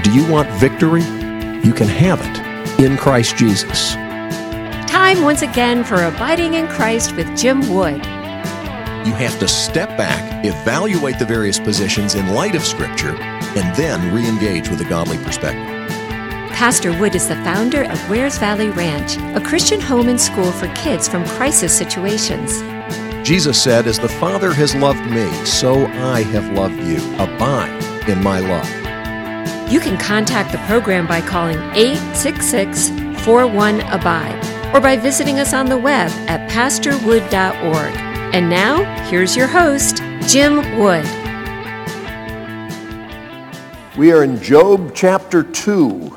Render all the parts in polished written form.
Do you want victory? You can have it in Christ Jesus. Time once again for Abiding in Christ with Jim Wood. You have to step back, evaluate the various positions in light of Scripture, and then re-engage with a godly perspective. Pastor Wood is the founder of Wares Valley Ranch, a Christian home and school for kids from crisis situations. Jesus said, "As the Father has loved me, so I have loved you. Abide in my love." You can contact the program by calling 866-41-ABIDE or by visiting us on the web at pastorwood.org. And now, here's your host, Jim Wood. We are in Job chapter 2.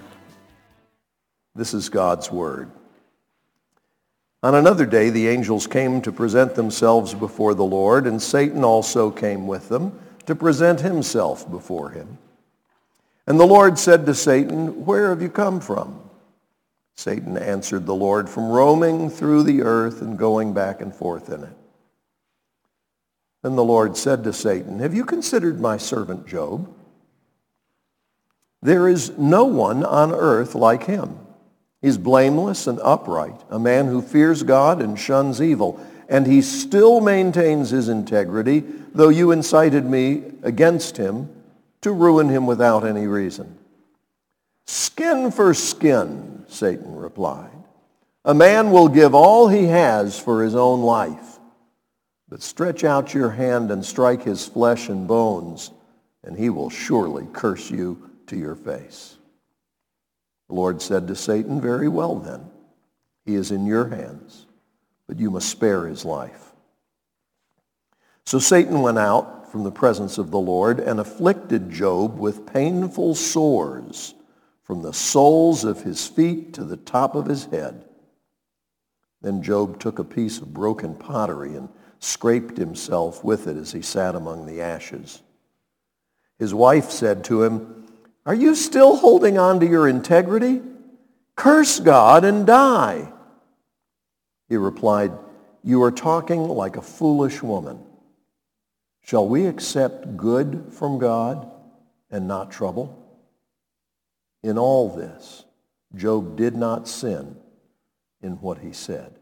This is God's Word. On another day, the angels came to present themselves before the Lord, and Satan also came with them to present himself before him. And the Lord said to Satan, "Where have you come from?" Satan answered the Lord, "From roaming through the earth and going back and forth in it." Then the Lord said to Satan, "Have you considered my servant Job? There is no one on earth like him. He's blameless and upright, a man who fears God and shuns evil, and he still maintains his integrity, though you incited me against him to ruin him without any reason." "Skin for skin," Satan replied. "A man will give all he has for his own life. But stretch out your hand and strike his flesh and bones, and he will surely curse you to your face." The Lord said to Satan, "Very well then, he is in your hands, but you must spare his life." So Satan went out from the presence of the Lord and afflicted Job with painful sores from the soles of his feet to the top of his head. Then Job took a piece of broken pottery and scraped himself with it as he sat among the ashes. His wife said to him, "Are you still holding on to your integrity? Curse God and die." He replied, "You are talking like a foolish woman. Shall we accept good from God and not trouble?" In all this, Job did not sin in what he said.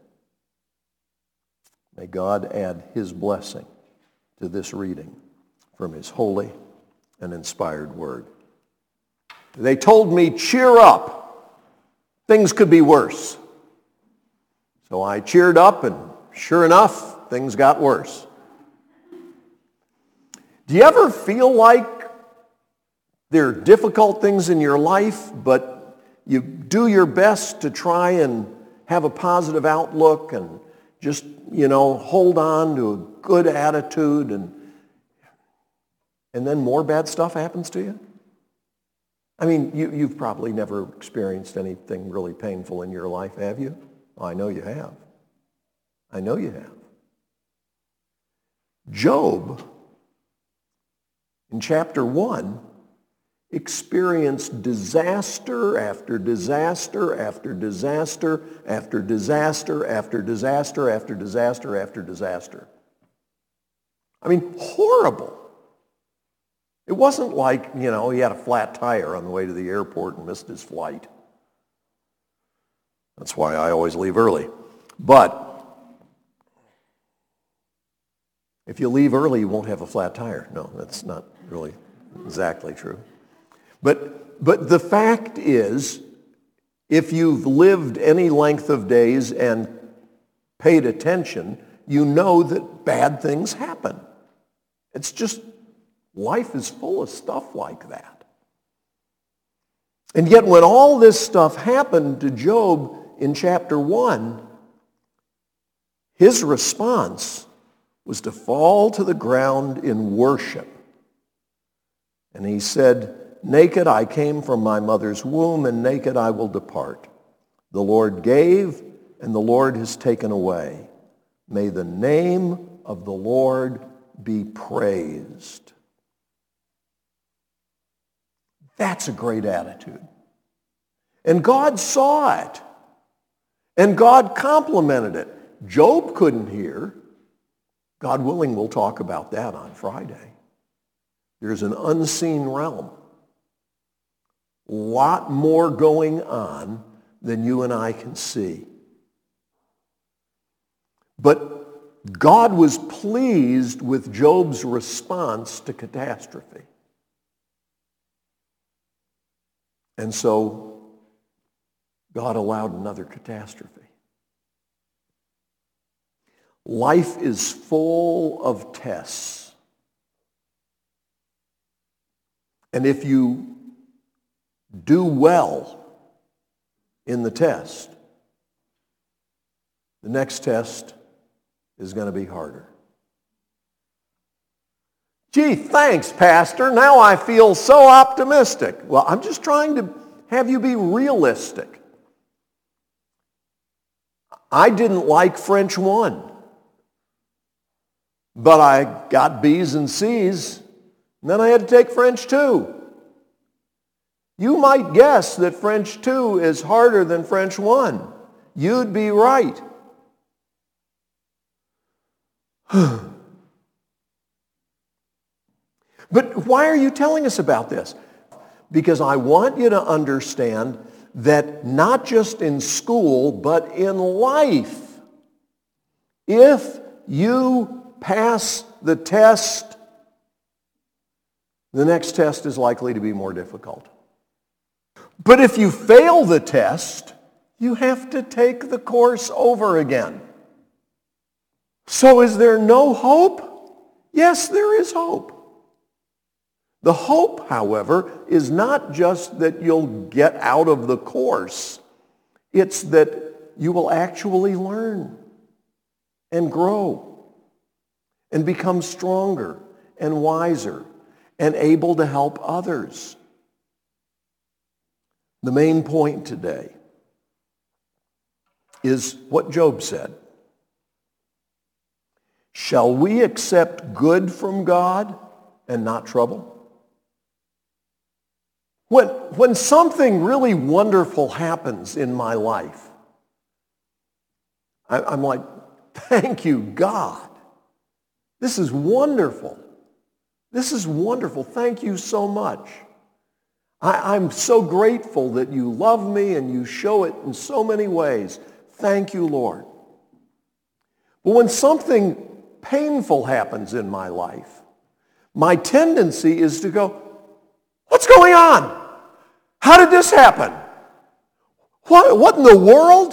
May God add his blessing to this reading from his holy and inspired word. They told me, "Cheer up. Things could be worse." So I cheered up, and sure enough, things got worse. Do you ever feel like there are difficult things in your life, but you do your best to try and have a positive outlook and just, hold on to a good attitude, and then more bad stuff happens to you? I mean, you've probably never experienced anything really painful in your life, have you? Oh, I know you have. I know you have. Job, in chapter 1, experienced disaster after disaster after disaster after disaster after disaster after disaster after disaster. I mean, horrible. It wasn't like, he had a flat tire on the way to the airport and missed his flight. That's why I always leave early. But if you leave early, you won't have a flat tire. No, that's not really exactly true. But the fact is, if you've lived any length of days and paid attention, you know that bad things happen. It's just, life is full of stuff like that. And yet when all this stuff happened to Job in chapter 1, his response was to fall to the ground in worship. And he said, "Naked I came from my mother's womb, and naked I will depart. The Lord gave, and the Lord has taken away. May the name of the Lord be praised." That's a great attitude. And God saw it. And God complimented it. Job couldn't hear. God willing, we'll talk about that on Friday. There's an unseen realm lot more going on than you and I can see. But God was pleased with Job's response to catastrophe. And so God allowed another catastrophe. Life is full of tests. And if you do well in the test, the next test is going to be harder. Gee, thanks, Pastor. Now I feel so optimistic. Well, I'm just trying to have you be realistic. I didn't like French 1, but I got B's and C's, and then I had to take French 2. You might guess that French 2 is harder than French 1. You'd be right. But why are you telling us about this? Because I want you to understand that not just in school, but in life, if you pass the test, the next test is likely to be more difficult. But if you fail the test, you have to take the course over again. So is there no hope? Yes, there is hope. The hope, however, is not just that you'll get out of the course. It's that you will actually learn and grow and become stronger and wiser and able to help others. The main point today is what Job said. Shall we accept good from God and not trouble? When something really wonderful happens in my life, I'm like, thank you, God. This is wonderful. This is wonderful. Thank you so much. I'm so grateful that you love me and you show it in so many ways. Thank you, Lord. But when something painful happens in my life, my tendency is to go, what's going on? How did this happen? What in the world?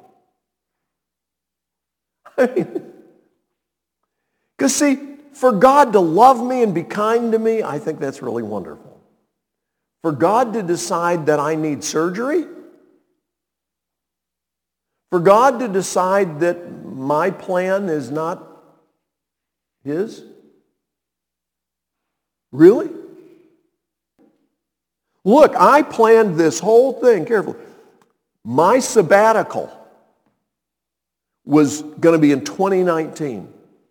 Because see, for God to love me and be kind to me, I think that's really wonderful. For God to decide that I need surgery, for God to decide that my plan is not His? Really? Look, I planned this whole thing carefully. My sabbatical was going to be in 2019.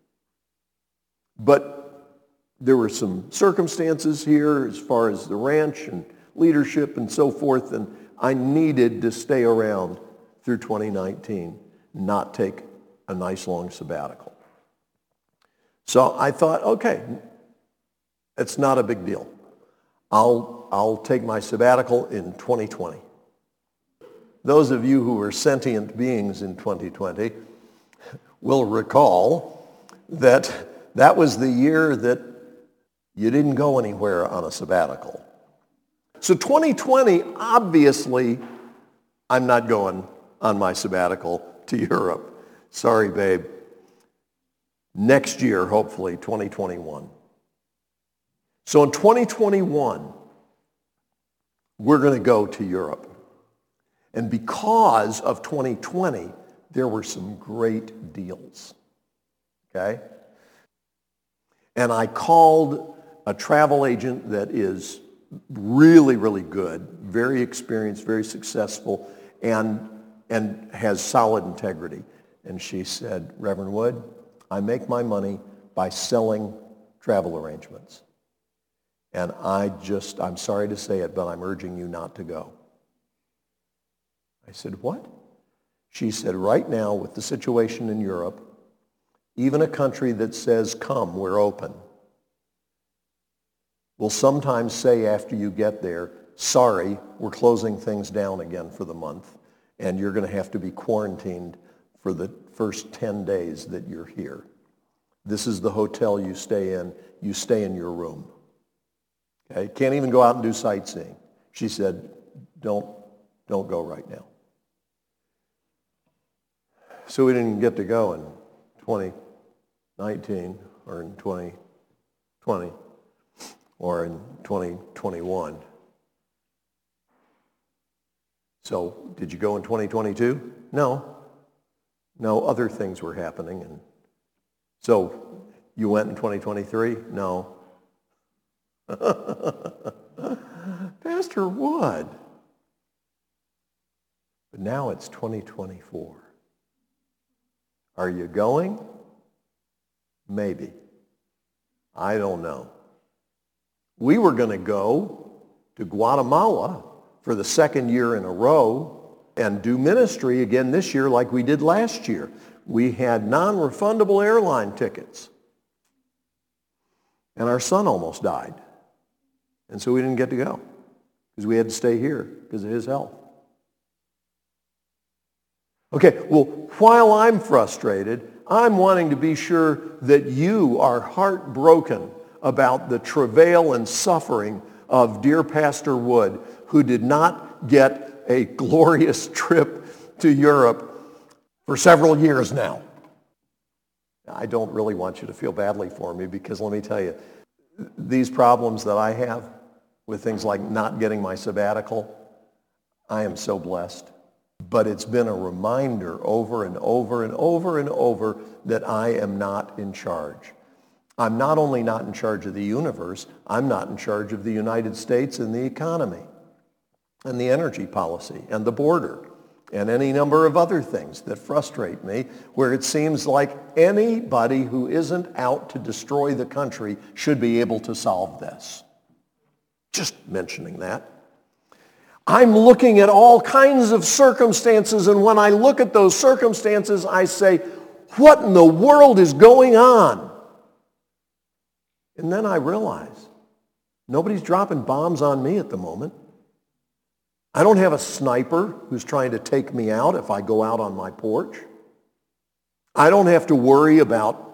But there were some circumstances here as far as the ranch and leadership and so forth, and I needed to stay around through 2019, not take a nice long sabbatical. So I thought, okay, it's not a big deal. I'll take my sabbatical in 2020. Those of you who were sentient beings in 2020 will recall that that was the year that you didn't go anywhere on a sabbatical. So 2020, obviously, I'm not going on my sabbatical to Europe. Sorry, babe. Next year, hopefully, 2021. So in 2021, we're going to go to Europe. And because of 2020, there were some great deals. Okay? And I called a travel agent that is really, really good, very experienced, very successful, and has solid integrity. And she said, Reverend Wood, I make my money by selling travel arrangements. And I'm sorry to say it, but I'm urging you not to go. I said, what? She said, right now, with the situation in Europe, even a country that says, come, we're open, will sometimes say after you get there, sorry, we're closing things down again for the month, and you're going to have to be quarantined for the first 10 days that you're here. This is the hotel you stay in. You stay in your room. Okay? Can't even go out and do sightseeing. She said, don't go right now. So we didn't get to go in 2019 or in 2020 or in 2021. So did you go in 2022? No. No, other things were happening. And so you went in 2023? No. Pastor Wood. But now it's 2024. Are you going? Maybe. I don't know. We were going to go to Guatemala for the second year in a row and do ministry again this year like we did last year. We had non-refundable airline tickets. And our son almost died. And so we didn't get to go because we had to stay here because of his health. Okay, well, while I'm frustrated, I'm wanting to be sure that you are heartbroken about the travail and suffering of dear Pastor Wood, who did not get a glorious trip to Europe for several years now. I don't really want you to feel badly for me because let me tell you, these problems that I have with things like not getting my sabbatical, I am so blessed. But it's been a reminder over and over and over and over that I am not in charge. I'm not only not in charge of the universe, I'm not in charge of the United States and the economy and the energy policy and the border and any number of other things that frustrate me, where it seems like anybody who isn't out to destroy the country should be able to solve this. Just mentioning that. I'm looking at all kinds of circumstances, and when I look at those circumstances, I say, what in the world is going on? And then I realize, nobody's dropping bombs on me at the moment. I don't have a sniper who's trying to take me out if I go out on my porch. I don't have to worry about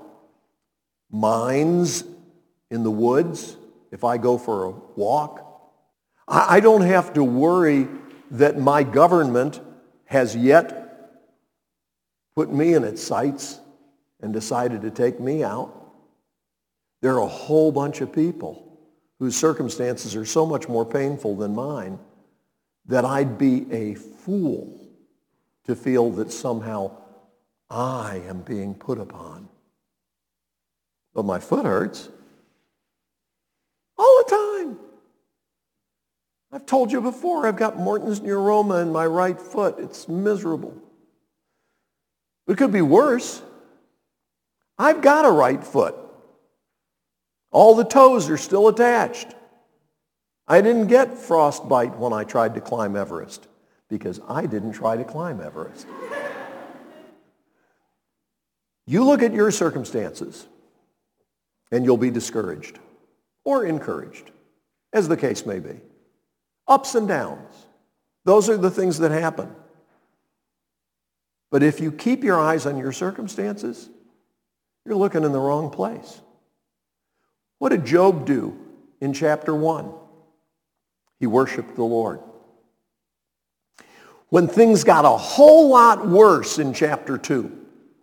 mines in the woods if I go for a walk. I don't have to worry that my government has yet put me in its sights and decided to take me out. There are a whole bunch of people whose circumstances are so much more painful than mine that I'd be a fool to feel that somehow I am being put upon. But my foot hurts all the time. I've told you before, I've got Morton's neuroma in my right foot. It's miserable. It could be worse. I've got a right foot. All the toes are still attached. I didn't get frostbite when I tried to climb Everest because I didn't try to climb Everest. You look at your circumstances and you'll be discouraged or encouraged, as the case may be. Ups and downs. Those are the things that happen. But if you keep your eyes on your circumstances, you're looking in the wrong place. What did Job do in chapter 1? He worshiped the Lord. When things got a whole lot worse in chapter 2,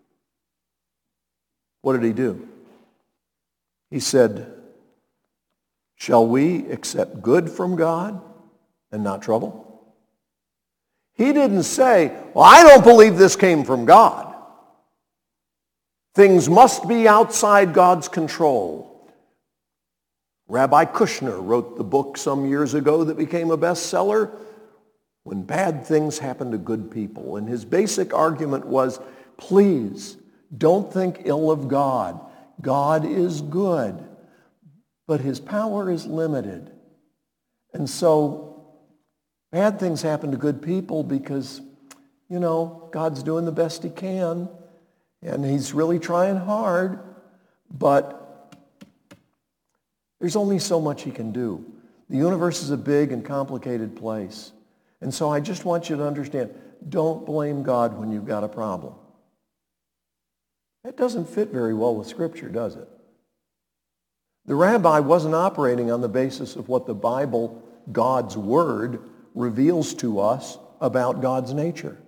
what did he do? He said, shall we accept good from God and not trouble? He didn't say, well, I don't believe this came from God. Things must be outside God's control. Rabbi Kushner wrote the book some years ago that became a bestseller, When Bad Things Happen to Good People. And his basic argument was, please, don't think ill of God. God is good, but his power is limited. And so bad things happen to good people because, God's doing the best he can, and he's really trying hard, but there's only so much he can do. The universe is a big and complicated place. And so I just want you to understand, don't blame God when you've got a problem. That doesn't fit very well with Scripture, does it? The rabbi wasn't operating on the basis of what the Bible, God's Word, reveals to us about God's nature.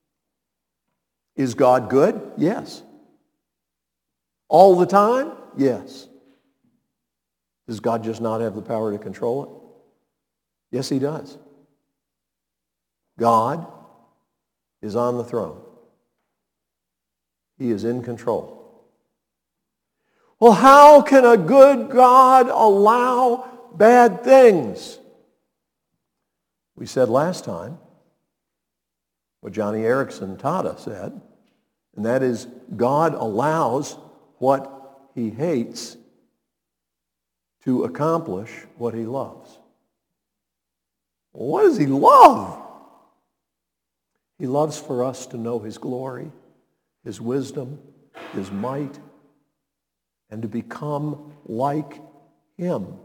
Is God good? Yes. All the time? Yes. Does God just not have the power to control it? Yes, he does. God is on the throne. He is in control. Well, how can a good God allow bad things? We said last time what Johnny Erickson Tada said, and that is God allows what he hates to accomplish what he loves. Well, what does he love? He loves for us to know his glory, his wisdom, his might, and to become like him.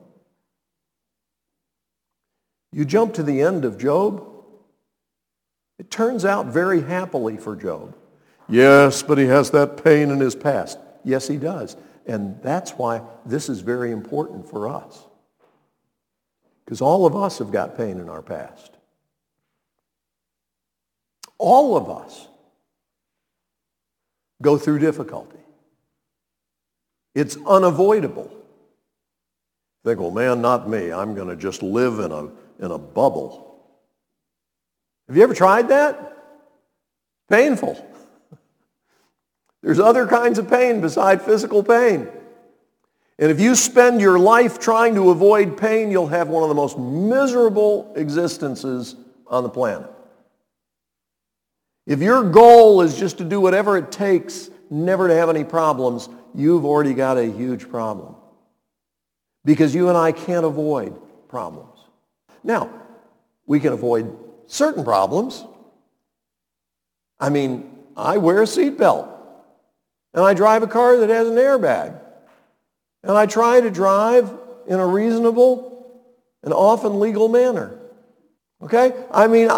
You jump to the end of Job, it turns out very happily for Job. Yes, but he has that pain in his past. Yes, he does. And that's why this is very important for us. Because all of us have got pain in our past. All of us go through difficulty. It's unavoidable. Think, well, man, not me. I'm going to just live in a bubble. Have you ever tried that? Painful. There's other kinds of pain beside physical pain. And if you spend your life trying to avoid pain, you'll have one of the most miserable existences on the planet. If your goal is just to do whatever it takes never to have any problems, you've already got a huge problem. Because you and I can't avoid problems. Now, we can avoid certain problems. I mean, I wear a seatbelt. And I drive a car that has an airbag. And I try to drive in a reasonable and often legal manner. Okay? I mean,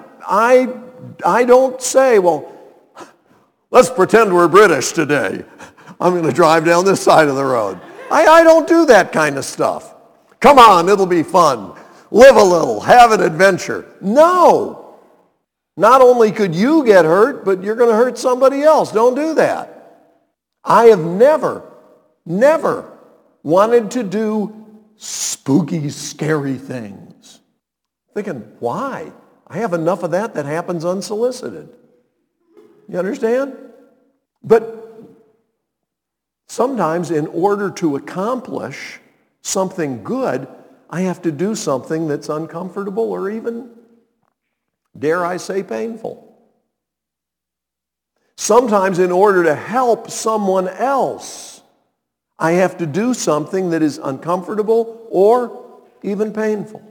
I don't say, well, let's pretend we're British today. I'm going to drive down this side of the road. I don't do that kind of stuff. Come on, it'll be fun. Live a little, have an adventure. No. Not only could you get hurt, but you're going to hurt somebody else. Don't do that. I have never wanted to do spooky, scary things. Thinking, why? I have enough of that happens unsolicited. You understand? But sometimes in order to accomplish something good, I have to do something that's uncomfortable or even, dare I say, painful. Sometimes in order to help someone else, I have to do something that is uncomfortable or even painful.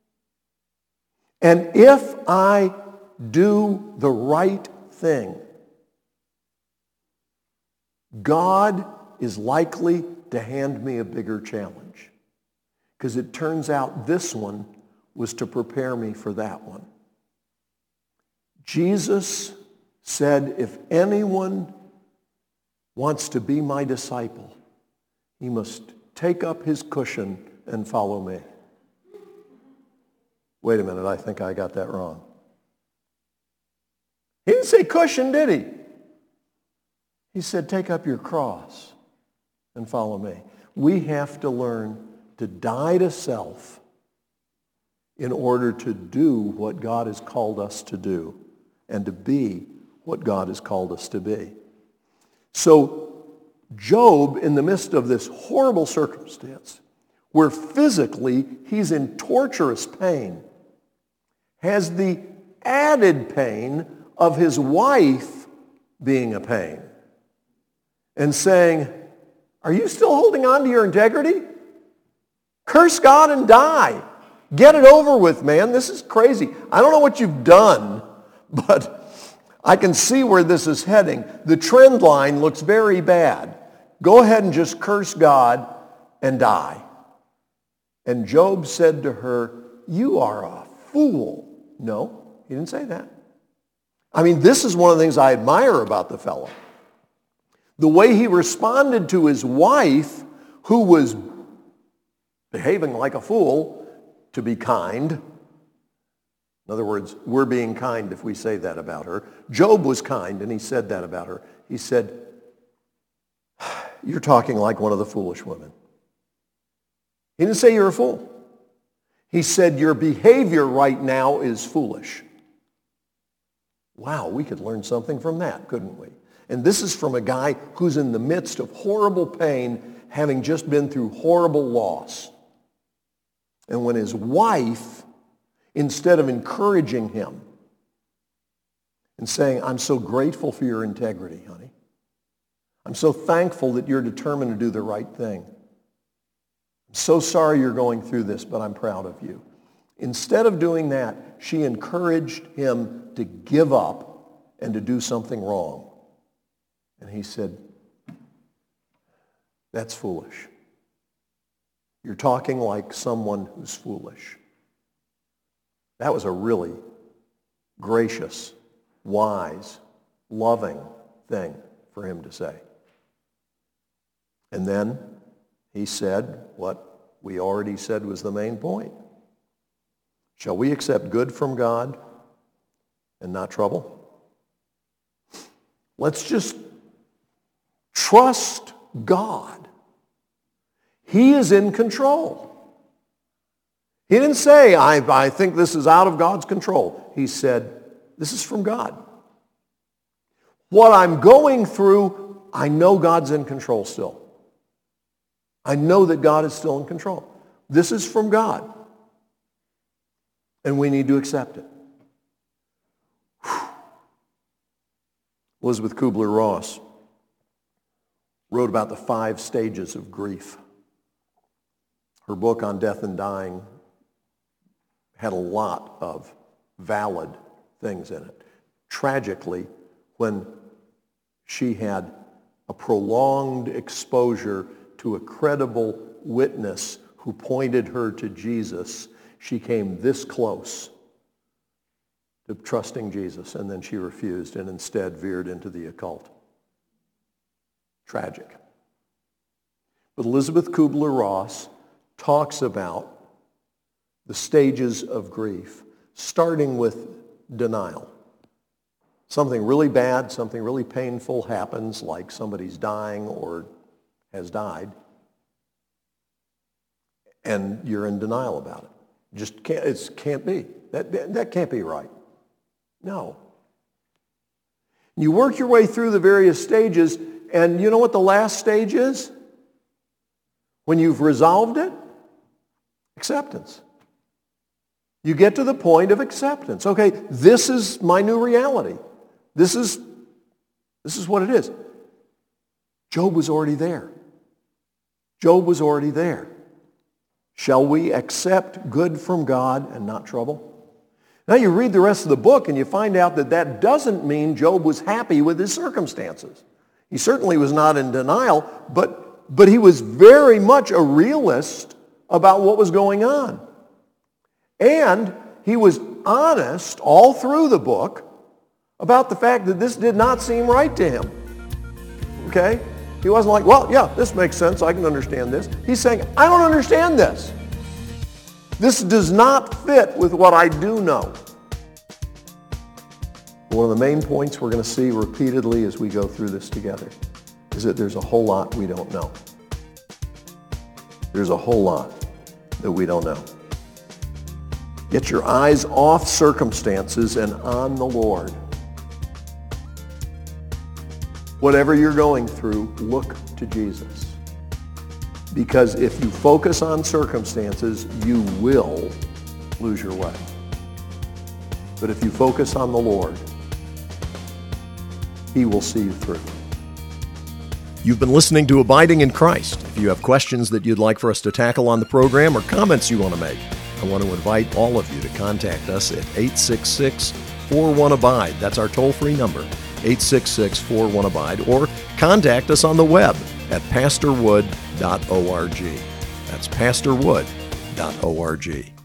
And if I do the right thing, God is likely to hand me a bigger challenge. Because it turns out this one was to prepare me for that one. Jesus said, if anyone wants to be my disciple, he must take up his cushion and follow me. Wait a minute, I think I got that wrong. He didn't say cushion, did he? He said, take up your cross and follow me. We have to learn to die to self in order to do what God has called us to do and to be what God has called us to be. So Job, in the midst of this horrible circumstance, where physically he's in torturous pain, has the added pain of his wife being a pain and saying, are you still holding on to your integrity? Curse God and die. Get it over with, man. This is crazy. I don't know what you've done, but I can see where this is heading. The trend line looks very bad. Go ahead and just curse God and die. And Job said to her, "You are a fool." No, he didn't say that. I mean, this is one of the things I admire about the fellow. The way he responded to his wife, who was behaving like a fool, to be kind. In other words, we're being kind if we say that about her. Job was kind, and he said that about her. He said, "You're talking like one of the foolish women." He didn't say you're a fool. He said your behavior right now is foolish. Wow, we could learn something from that, couldn't we? And this is from a guy who's in the midst of horrible pain, having just been through horrible loss. And when his wife, instead of encouraging him and saying, "I'm so grateful for your integrity, honey. I'm so thankful that you're determined to do the right thing. I'm so sorry you're going through this, but I'm proud of you." Instead of doing that, she encouraged him to give up and to do something wrong. And he said, "That's foolish. You're talking like someone who's foolish." That was a really gracious, wise, loving thing for him to say. And then he said what we already said was the main point. Shall we accept good from God and not trouble? Let's just trust God. He is in control. He didn't say, I think this is out of God's control. He said, this is from God. What I'm going through, I know God's in control still. I know that God is still in control. This is from God. And we need to accept it. Whew. Elizabeth Kubler-Ross wrote about the 5 stages of grief. Her book on death and dying had a lot of valid things in it. Tragically, when she had a prolonged exposure to a credible witness who pointed her to Jesus, she came this close to trusting Jesus, and then she refused and instead veered into the occult. Tragic. But Elizabeth Kubler-Ross talks about the stages of grief, starting with denial. Something really bad, something really painful happens, like somebody's dying or has died, and you're in denial about it. Just can't, it can't be. That can't be right. No. You work your way through the various stages, and you know what the last stage is? When you've resolved it? Acceptance. You get to the point of acceptance. Okay, this is my new reality. This is what it is. Job was already there. Job was already there. Shall we accept good from God and not trouble? Now you read the rest of the book and you find out that that doesn't mean Job was happy with his circumstances. He certainly was not in denial, but he was very much a realist about what was going on. And he was honest all through the book about the fact that this did not seem right to him. Okay? He wasn't like, well, yeah, this makes sense. I can understand this. He's saying, I don't understand this. This does not fit with what I do know. One of the main points we're going to see repeatedly as we go through this together is that there's a whole lot we don't know. There's a whole lot that we don't know. Get your eyes off circumstances and on the Lord. Whatever you're going through, look to Jesus. Because if you focus on circumstances, you will lose your way. But if you focus on the Lord, He will see you through. You've been listening to Abiding in Christ. If you have questions that you'd like for us to tackle on the program or comments you want to make, I want to invite all of you to contact us at 866-41-ABIDE. That's our toll-free number, 866-41-ABIDE, or contact us on the web at pastorwood.org. That's pastorwood.org. pastorwood.org.